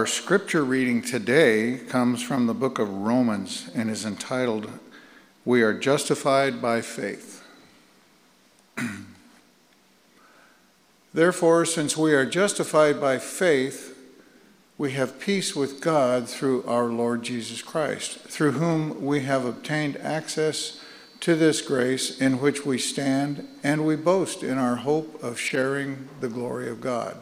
Our scripture reading today comes from the book of Romans and is entitled, "We are justified by faith." Therefore, since we are justified by faith, we have peace with God through our Lord Jesus Christ, through whom we have obtained access to this grace in which we stand, and we boast in our hope of sharing the glory of God.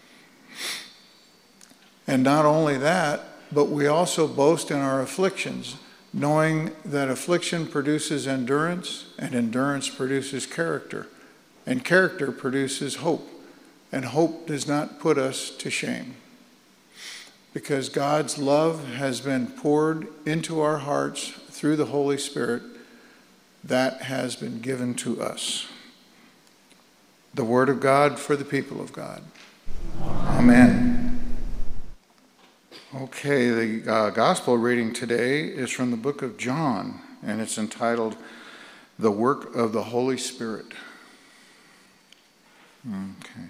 And not only that, but we also boast in our afflictions, knowing that affliction produces endurance, and endurance produces character, and character produces hope, and hope does not put us to shame. Because God's love has been poured into our hearts through the Holy Spirit that has been given to us. The word of God for the people of God. Amen. Okay, the gospel reading today is from the book of John, and it's entitled, "The Work of the Holy Spirit." Okay.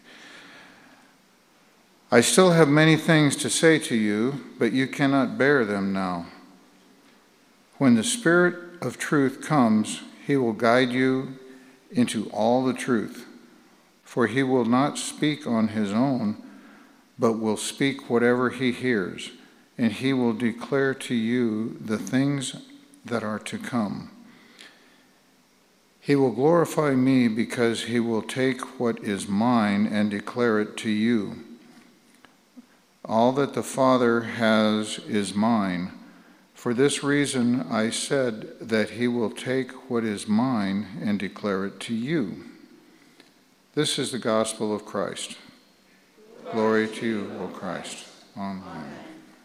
"I still have many things to say to you, but you cannot bear them now. When the Spirit of truth comes, he will guide you into all the truth. For he will not speak on his own, but will speak whatever he hears, and he will declare to you the things that are to come. He will glorify me because he will take what is mine and declare it to you. All that the Father has is mine. For this reason I said that he will take what is mine and declare it to you." This is the gospel of Christ. Glory to you, O Christ. Amen.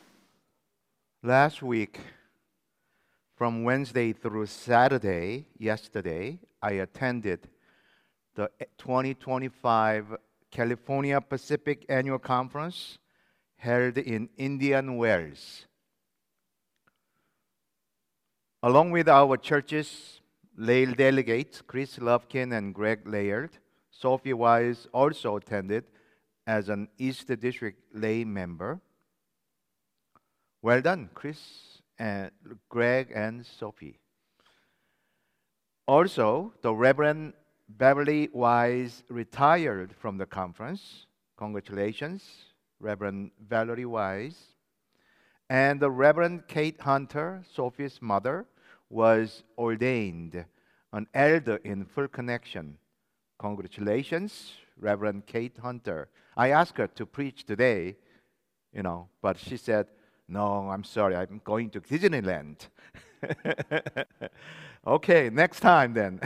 Last week, from Wednesday through Saturday, yesterday, I attended the 2025 California Pacific Annual Conference held in Indian Wells. Along with our church's lay delegates, Chris Lufkin and Greg Layard, Sophie Wise also attended as an East District lay member. Well done, Chris and Greg and Sophie. Also, the Reverend Beverly Wise retired from the conference. Congratulations, Reverend Valerie Wise. And the Reverend Kate Hunter, Sophie's mother, was ordained an elder in full connection. Congratulations, Reverend Kate Hunter. I asked her to preach today, but she said, "No, I'm sorry, I'm going to Disneyland." Okay, next time then.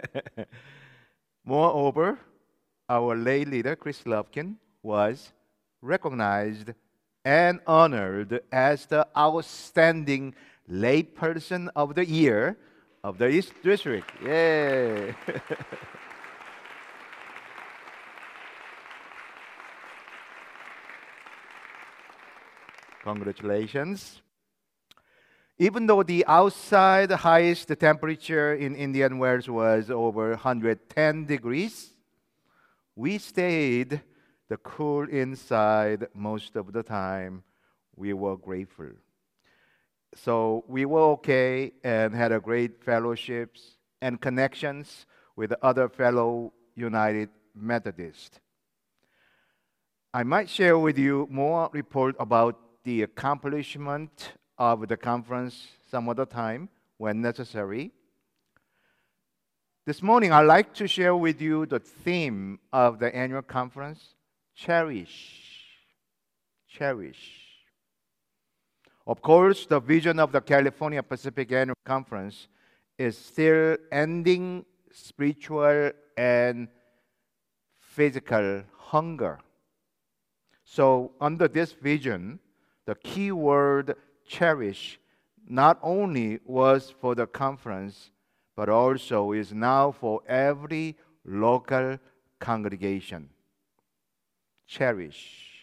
Moreover, our lay leader, Chris Lufkin, was recognized and honored as the outstanding layperson of the year of the East District. Yay! Congratulations. Even though the outside highest temperature in Indian Wells was over 110 degrees, we stayed the cool inside most of the time. We were grateful. So we were okay and had a great fellowships and connections with other fellow United Methodists. I might share with you more report about the accomplishment of the conference some other time when necessary. This morning, I'd like to share with you the theme of the annual conference, Cherish. Cherish. Of course, the vision of the California Pacific Annual Conference is still ending spiritual and physical hunger. So, under this vision, the key word cherish not only was for the conference, but also is now for every local congregation. Cherish.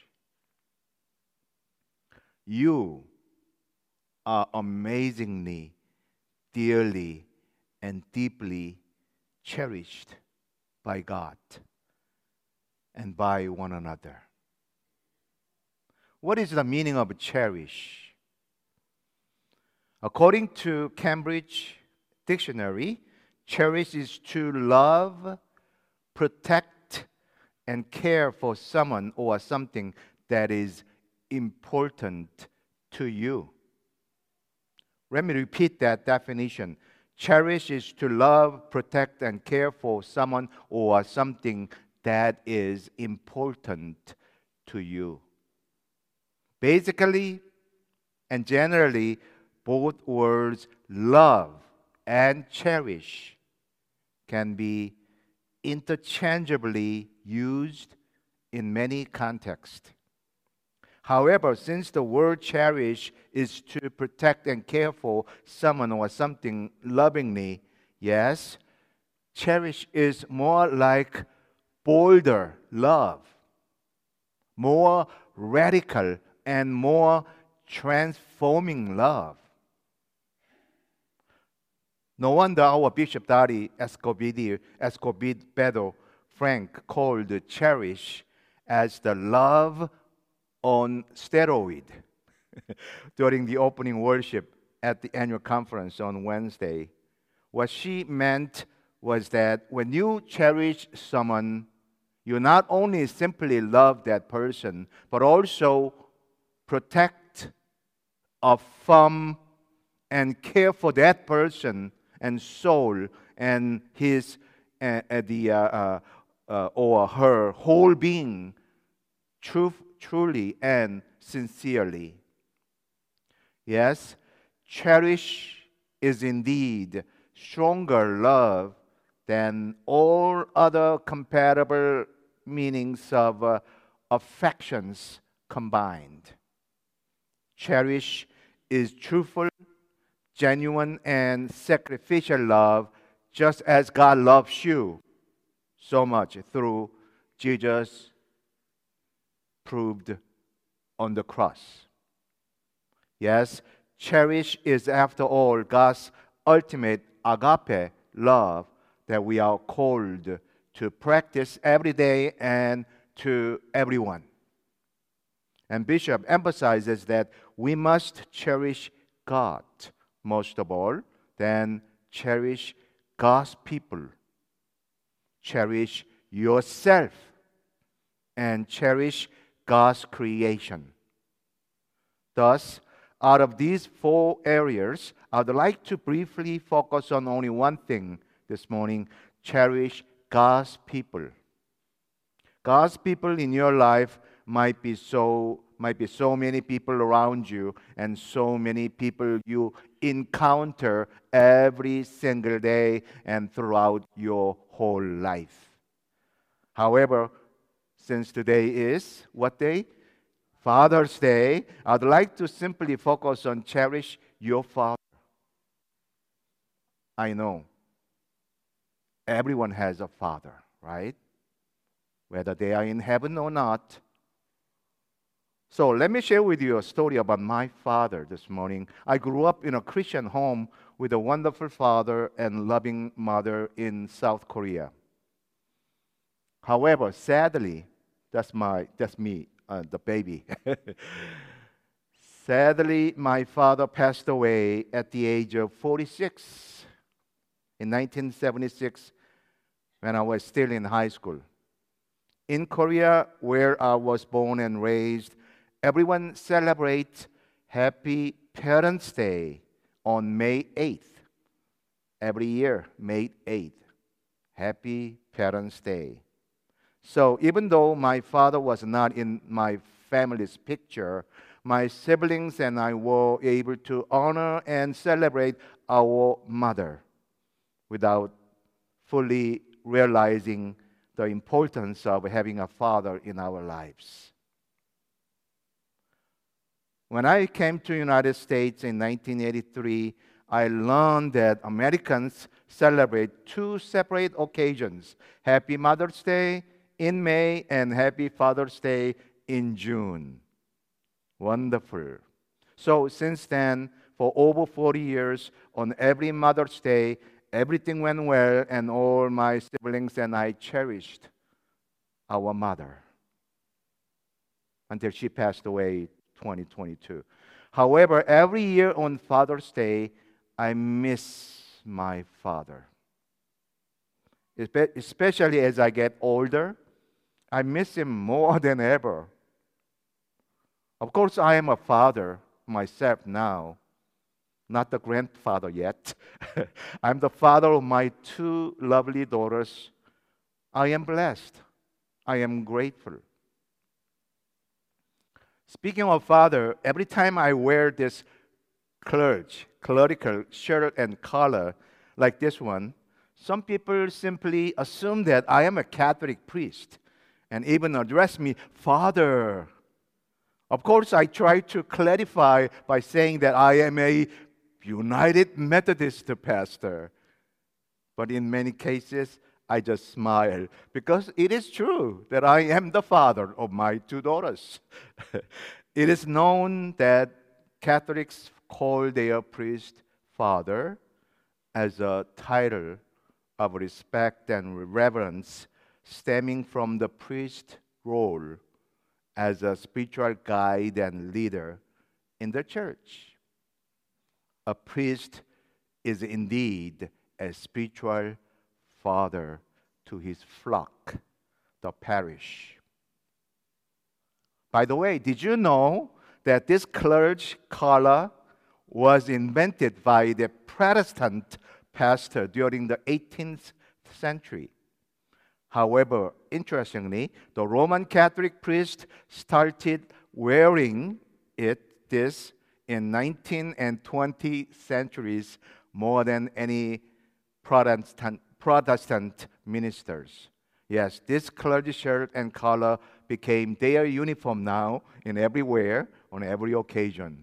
You are amazingly, dearly, and deeply cherished by God and by one another. What is the meaning of cherish? According to Cambridge Dictionary, cherish is to love, protect, and care for someone or something that is important to you. Let me repeat that definition. Cherish is to love, protect, and care for someone or something that is important to you. Basically and generally, both words love and cherish can be interchangeably used in many contexts. However, since the word cherish is to protect and care for someone or something lovingly, yes, cherish is more like bolder love, more radical and more transforming love. No wonder our Bishop Daddy Escobedo Frank called cherish as the love on steroid during the opening worship at the annual conference on Wednesday. What she meant was that when you cherish someone, you not only simply love that person, but also protect, affirm, and care for that person and soul and his or her whole being, truly and sincerely. Yes, cherish is indeed stronger love than all other comparable meanings of affections combined. Cherish is truthful, genuine, and sacrificial love, just as God loves you so much through Jesus proved on the cross. Yes, cherish is, after all, God's ultimate agape love that we are called to practice every day and to everyone. And Bishop emphasizes that we must cherish God most of all, then cherish God's people. Cherish yourself and cherish God's creation. Thus, out of these four areas, I'd like to briefly focus on only one thing this morning: cherish God's people. God's people in your life might be so many people around you and so many people you encounter every single day and throughout your whole life. However, since today is what day? Father's Day, I'd like to simply focus on cherish your father. I know everyone has a father, right? Whether they are in heaven or not. So let me share with you a story about my father this morning. I grew up in a Christian home with a wonderful father and loving mother in South Korea. However, sadly, that's me, the baby. Sadly, my father passed away at the age of 46 in 1976 when I was still in high school. In Korea, where I was born and raised, everyone celebrates Happy Parents' Day on May 8th. Every year, May 8th. Happy Parents' Day. So even though my father was not in my family's picture, my siblings and I were able to honor and celebrate our mother without fully realizing the importance of having a father in our lives. When I came to the United States in 1983, I learned that Americans celebrate two separate occasions: Happy Mother's Day in May and Happy Father's Day in June. Wonderful. So since then, for over 40 years, on every Mother's Day, everything went well, and all my siblings and I cherished our mother. until she passed away 2022. However, every year on Father's Day, I miss my father. Especially as I get older, I miss him more than ever. Of course, I am a father myself now, not the grandfather yet. I'm the father of my two lovely daughters. I am blessed. I am grateful. Speaking of father, every time I wear this clerical shirt and collar like this one, some people simply assume that I am a Catholic priest and even address me, Father. Of course, I try to clarify by saying that I am a United Methodist pastor. But in many cases, I just smile because it is true that I am the father of my two daughters. It is known that Catholics call their priest father as a title of respect and reverence stemming from the priest role as a spiritual guide and leader in the church. A priest is indeed a spiritual father to his flock, the parish. By the way, did you know that this clergy collar was invented by the Protestant pastor during the 18th century? However, interestingly, the Roman Catholic priest started wearing this in 19th and 20th centuries more than any Protestant ministers. Yes, this clergy shirt and collar became their uniform now in everywhere, on every occasion.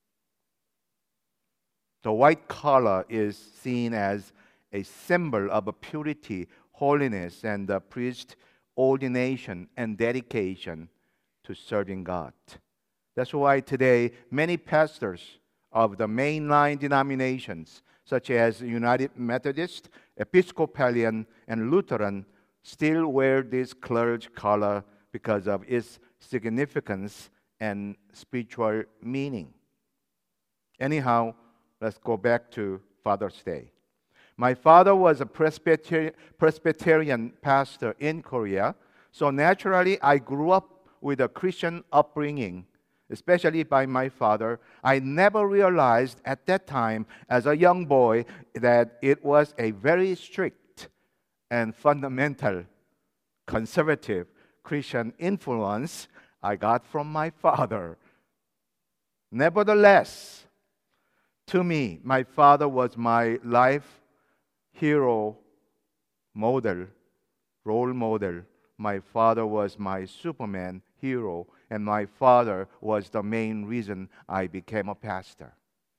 The white collar is seen as a symbol of purity, holiness, and the priest's ordination and dedication to serving God. That's why today many pastors of the mainline denominations, such as United Methodist, Episcopalian, and Lutheran, still wear this clergy collar because of its significance and spiritual meaning. Anyhow, let's go back to Father's Day. My father was a Presbyterian pastor in Korea, so naturally I grew up with a Christian upbringing, especially by my father. I never realized at that time as a young boy that it was a very strict and fundamental conservative Christian influence I got from my father. Nevertheless, to me, my father was my life hero model, role model. My father was my Superman hero, and my father was the main reason I became a pastor.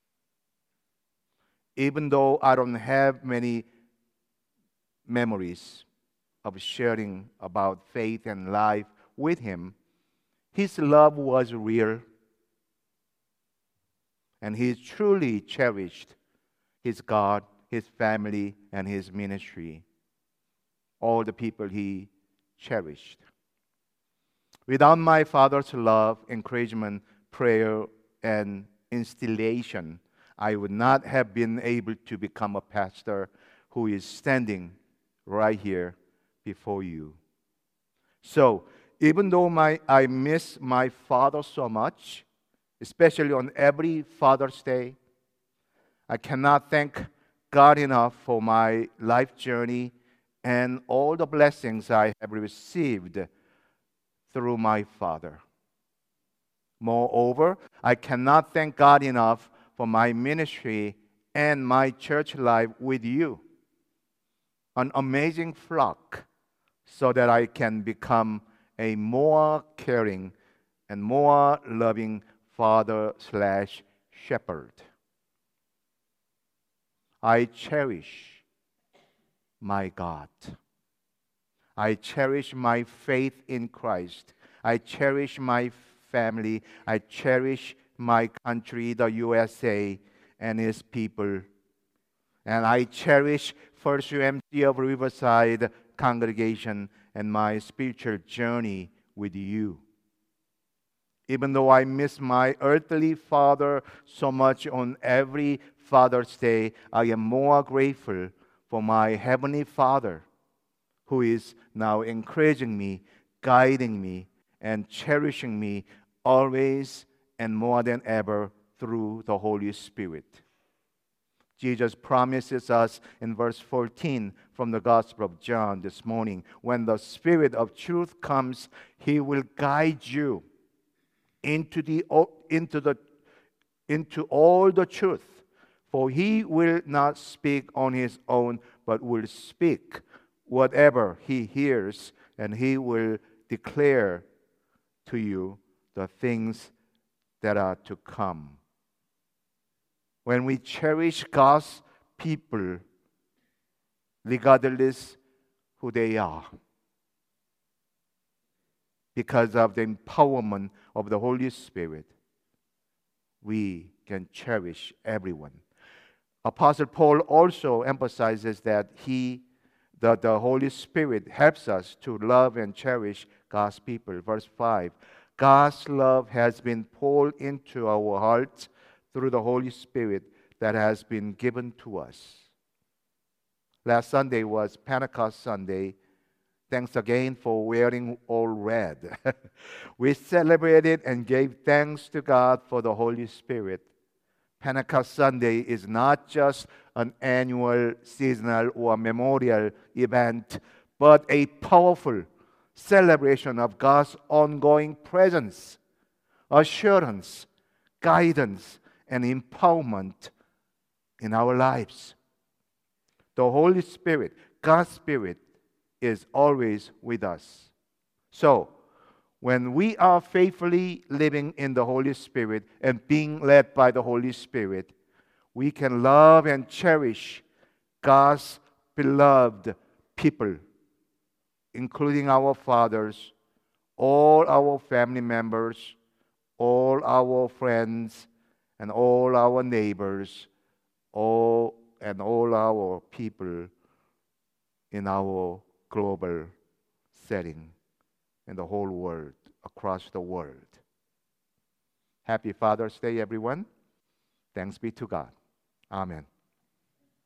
Even though I don't have many memories of sharing about faith and life with him, his love was real, and he truly cherished his God, his family, and his ministry, all the people he cherished. Without my father's love, encouragement, prayer, and instillation, I would not have been able to become a pastor who is standing right here before you. So, even though I miss my father so much, especially on every Father's Day, I cannot thank God enough for my life journey and all the blessings I have received through my father. Moreover, I cannot thank God enough for my ministry and my church life with you, an amazing flock, so that I can become a more caring and more loving father/shepherd. I cherish my God. I cherish my faith in Christ. I cherish my family. I cherish my country, the USA, and its people. And I cherish First UMC of Riverside congregation and my spiritual journey with you. Even though I miss my earthly father so much on every Father's Day, I am more grateful for my Heavenly Father, who is now encouraging me, guiding me, and cherishing me always and more than ever through the Holy Spirit. Jesus promises us in verse 14 from the Gospel of John this morning, when the Spirit of truth comes, He will guide you into all the truth. For He will not speak on His own, but will speak whatever He hears, and He will declare to you the things that are to come. When we cherish God's people, regardless who they are, because of the empowerment of the Holy Spirit, we can cherish everyone. Apostle Paul also emphasizes that the Holy Spirit helps us to love and cherish God's people. Verse 5, God's love has been poured into our hearts through the Holy Spirit that has been given to us. Last Sunday was Pentecost Sunday. Thanks again for wearing all red. We celebrated and gave thanks to God for the Holy Spirit. Pentecost Sunday is not just an annual, seasonal, or memorial event, but a powerful celebration of God's ongoing presence, assurance, guidance, and empowerment in our lives. The Holy Spirit, God's Spirit, is always with us. So, when we are faithfully living in the Holy Spirit and being led by the Holy Spirit, we can love and cherish God's beloved people, including our fathers, all our family members, all our friends, and all our neighbors, all our people in our global setting in the whole world, across the world. Happy Father's Day, everyone. Thanks be to God. Amen.